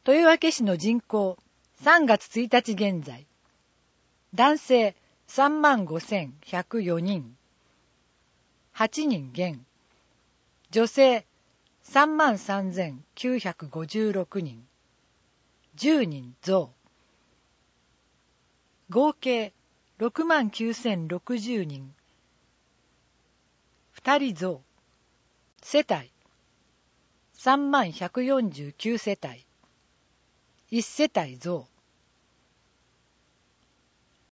豊明市の人口3月1日現在、男性35,104人、8人減、女性33,956人、10人増、合計69,060人、2人増、世帯3149世帯、1世帯増。